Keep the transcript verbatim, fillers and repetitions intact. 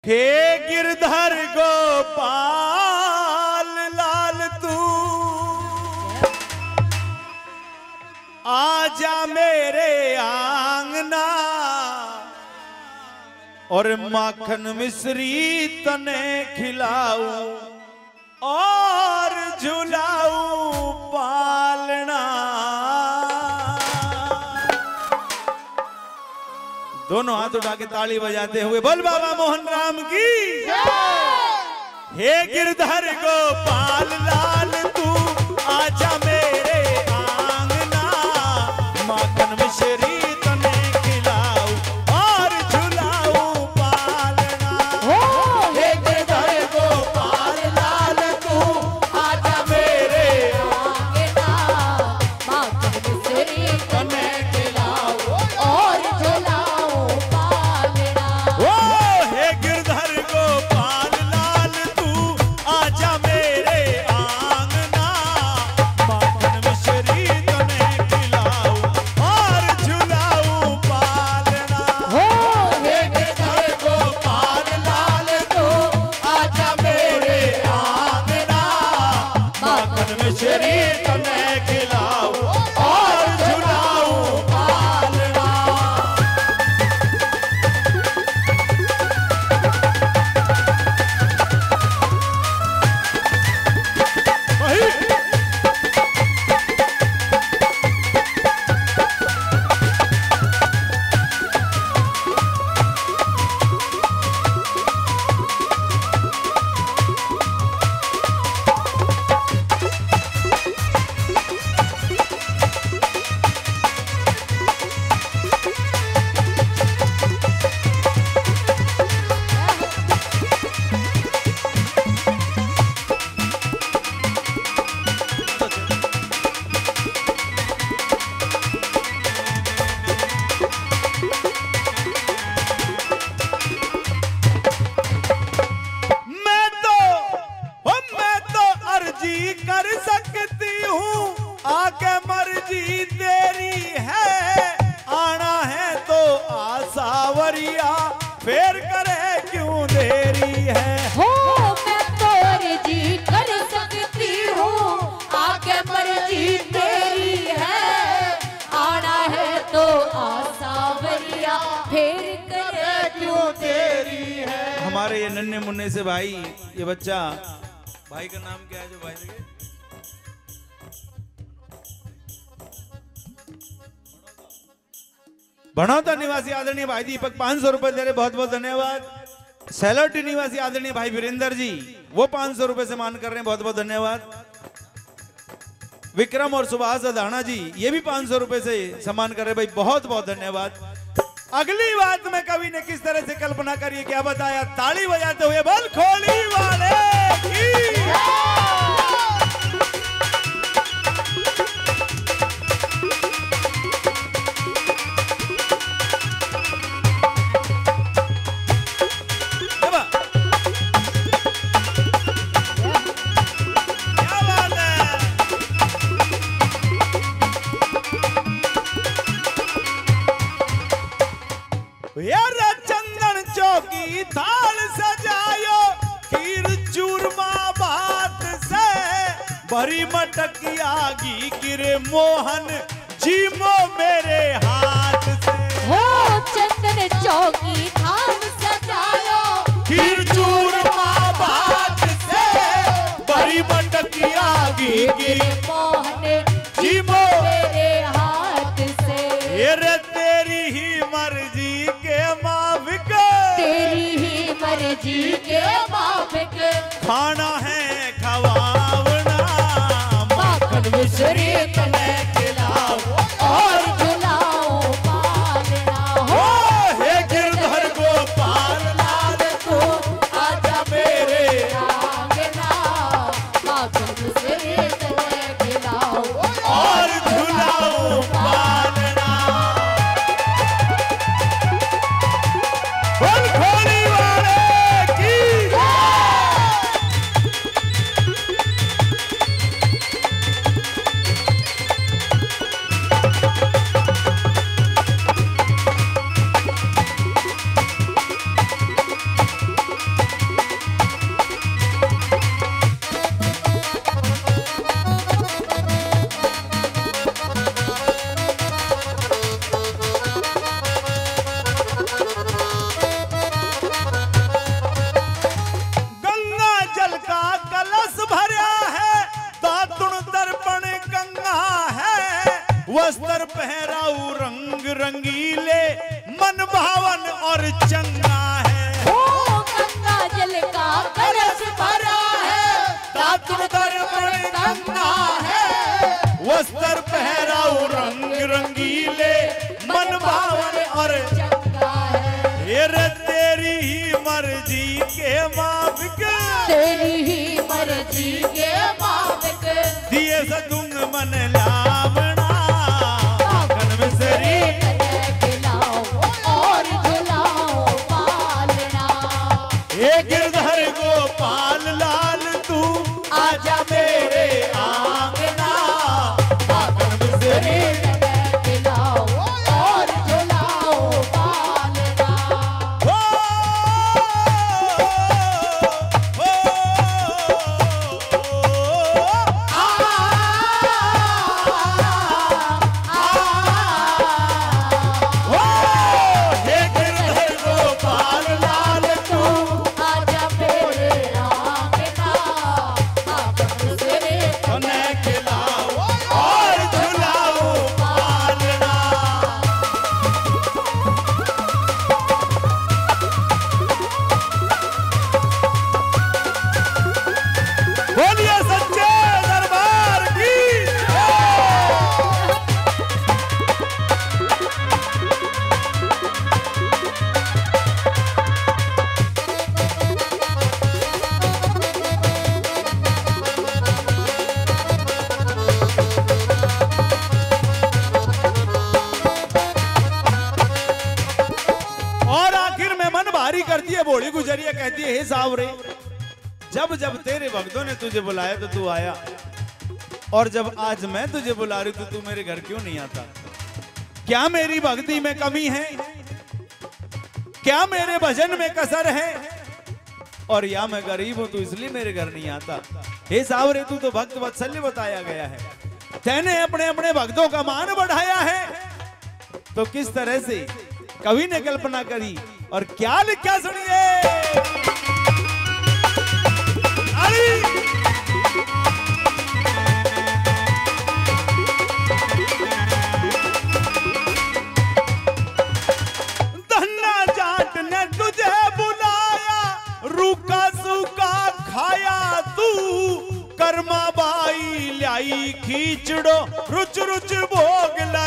हे गिरधर गोपाल लाल तू आजा मेरे आंगना और माखन मिश्री तने खिलाऊं और झुलाऊं पालना। दोनों हाथ उठा के ताली बजाते हुए बोल बाबा मोहन राम की। हे गिरधर गोपाल लाल तू आजा मेरे आंगना माखन मिश्री तने खिलाऊं और झुलाऊं पालना। हे गिरधर गोपाल लाल तू आजा मेरे आंगना माखन मिश्री तने खिलाऊं और झुलाऊं पालना। ओ हे गिरधर गोपाल लाल तू आजा मेरे आंगना माखन मिश्री तने खिलाऊं और झुलाऊं पालना। हे गिरधर गोपाल लाल तू आजा मेरे आंगना माखन मिश्री तने खिलाऊं और झुलाऊं पालना। वही मैं तो ओ मैं तो अर्जी कर सकती हूँ आके मर्जी तेरी है आना है तो आसावरिया फेर करे क्यों देरी है। हो मैं तो अर्जी कर सकती हूँ आगे मर्जी तेरी है आना है तो आसावरिया फेर करे क्यों तेरी है। हमारे ये नन्हे मुन्ने से भाई ये बच्चा भाई का नाम क्या है जो भाई लगे भणौता निवासी आदरणीय भाई दीपक पांच सौ रुपए दे रहे बहुत बहुत धन्यवाद। सैलोटी निवासी आदरणीय भाई वीरेंद्र जी वो पांच सौ रुपए से मान कर रहे हैं बहुत बहुत धन्यवाद। विक्रम और सुभाष अदाना जी ये भी पांच सौ रुपए से सम्मान कर रहे भाई बहुत बहुत धन्यवाद। अगली बात में कवि ने किस तरह से कल्पना करी क्या बताया ताली बजाते हुए बोल खोली वाले की। क्या बात है। यार चंदन चौकी थाल सजायो खीर चूरमा भात से भरी मटकिया घी गिरे मोहन जीमो मेरे हाथ से। हो चंदन चौकी थाल सजायो खीर चूरमा भात से भरी मटकिया घी गिरे मोहन जीमो मेरे हाथ से। ये रे तेरी ही मर्जी के माफिक तेरी ही मर्जी के माफिक खाना है खवावना माखन मिश्री तने खिलाओ और झुलाओ पालना। हो हे गिरधर गोपाल लाल तू आजा मेरे आंगना माखन मिश्री तने खिलाओ और झुलाओ पालना। बोल खोली वाले की। और चंगा है। ओ गंगा जल का कलश भरा है, दातुर दर्पण गंगा है। वस्त्र पहराऊ रंग रंगीले, मन भावन और चंगा है। ये रे तेरी ही मर्जी के माफिक, तेरी ही मर्जी के मालिक, दिए सदुंग मन लावना, माखन मिश्री तने खिलाओ और झुलाओ पालना। ये गिरधर गोपाल लाल तू आजा मेरे आंगना, माखन मिश्री तने खिलाओ और झुलाओ पालना। हो, हो, आ, हो, हे गिरधर गोपाल लाल तू आजा मेरे आंगना, माखन सिरे तने खिलाओ और झुलाओ पालना। बोलिए सच्चे दरबार की जय। और आखिर में मन भारी करती है बूढ़ी गुजरिया, कहती है हे सावरे, जब जब तेरे भक्तों ने तुझे बुलाया तो तू आया, और जब आज मैं तुझे बुला रही तो तू मेरे घर क्यों नहीं आता? क्या मेरी भक्ति में कमी है? क्या मेरे भजन में कसर है? और या मैं गरीब हूं तो इसलिए मेरे घर नहीं आता? हे सावरे, तू तो भक्त वत्सल्य बताया गया है, तेने अपने अपने भक्तों का मान बढ़ाया है, तो किस तरह से कवि ने कल्पना करी और क्या लिखा सुनिए। अरे धन्ना जाट ने तुझे बुलाया, रूखा सूखा खाया तू, कर्मा बाई लाई खींचड़ो रुच रुच भोग